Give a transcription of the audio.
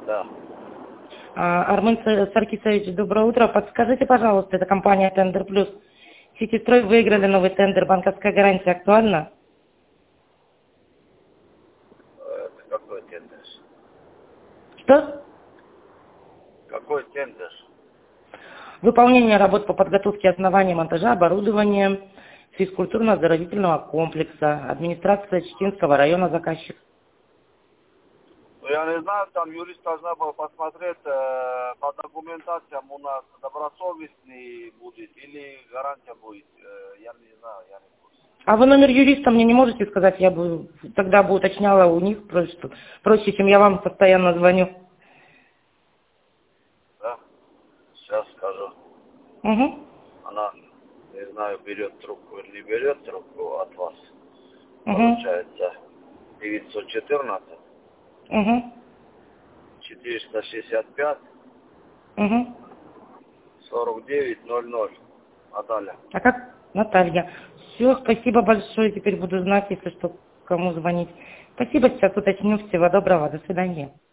Да. Армен Саркисович, доброе утро. Подскажите, пожалуйста, это компания Тендер Плюс. Ситистрой выиграли новый тендер. Банковская гарантия актуальна? Это какой тендер? Что? Какой тендер? Выполнение работ по подготовке основания монтажа, оборудования физкультурно-оздоровительного комплекса. Администрация Читинского района заказчик. Ну, я не знаю, там юрист должна была посмотреть по документациям у нас добросовестный будет или гарантия будет. Я не знаю, я не курсе. А вы номер юриста мне не можете сказать? Я бы тогда бы уточняла у них, проще, чем я вам постоянно звоню. Да? Сейчас скажу. Угу. Она, не знаю, берет трубку или не берет трубку от вас. Угу. Получается 914 Угу. 465 Угу. 4900. Наталья. А как? Наталья. Все, спасибо большое. Теперь буду знать, если что, кому звонить. Спасибо, сейчас уточню. Всего доброго. До свидания.